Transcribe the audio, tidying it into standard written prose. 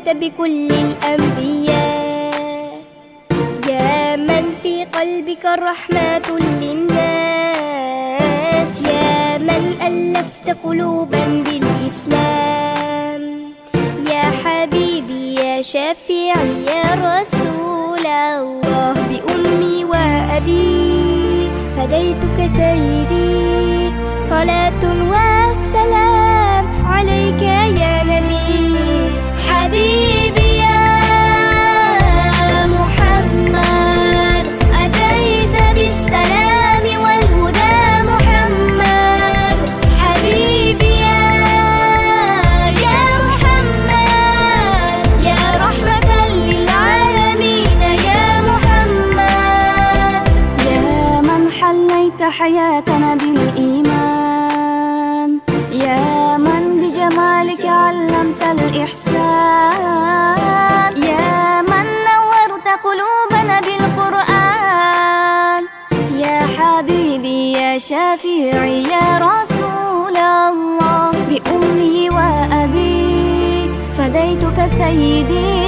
أنت بكل الأنبياء، يا من في قلبك رحمة للناس، يا من ألفت قلوبا بالإسلام، يا حبيبي يا شفيعي يا رسول الله، بأمي وأبي فديتك سيدي، صلاة والسلام عليك يا نبي. حبيبي يا محمد أتيت بالسلام والهدى محمد، حبيبي يا محمد يا رحمة للعالمين يا محمد، يا من حليت حياتنا بالإيمان، يا من بجمالك علمت الإحسان، يا من نورت قلوبنا بالقرآن، يا حبيبي يا شفيعي يا رسول الله، بأمي وأبي فديتك سيدي،